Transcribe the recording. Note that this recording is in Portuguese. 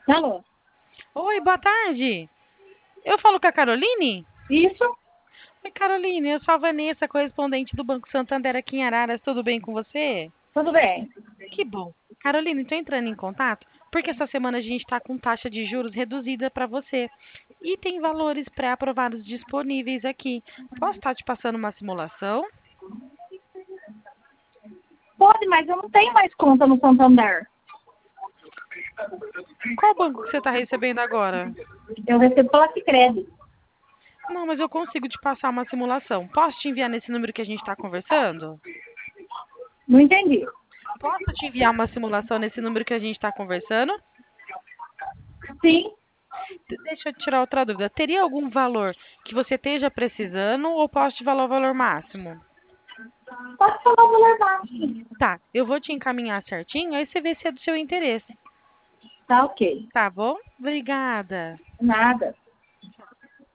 Alô? Oi, boa tarde. Eu falo com a Caroline? Isso? Oi, Caroline, eu sou a Vanessa, correspondente do Banco Santander aqui em Araras. Tudo bem com você? Tudo bem. Que bom. Caroline, estou entrando em contato porque essa semana a gente está com taxa de juros reduzida para você e tem valores pré-aprovados disponíveis aqui. Posso estar te passando uma simulação? Pode, mas eu não tenho mais conta no Santander. Qual banco que você está recebendo agora? Eu recebo pela Sicredi. Não, mas eu consigo te passar uma simulação. Posso te enviar nesse número que a gente está conversando? Não entendi. Posso te enviar uma simulação nesse número que a gente está conversando? Sim. Deixa eu tirar outra dúvida. Teria algum valor que você esteja precisando ou posso te falar o valor máximo? Pode falar o valor baixo. Tá, eu vou te encaminhar certinho, aí você vê se é do seu interesse. Tá ok. Tá bom? Obrigada. Nada.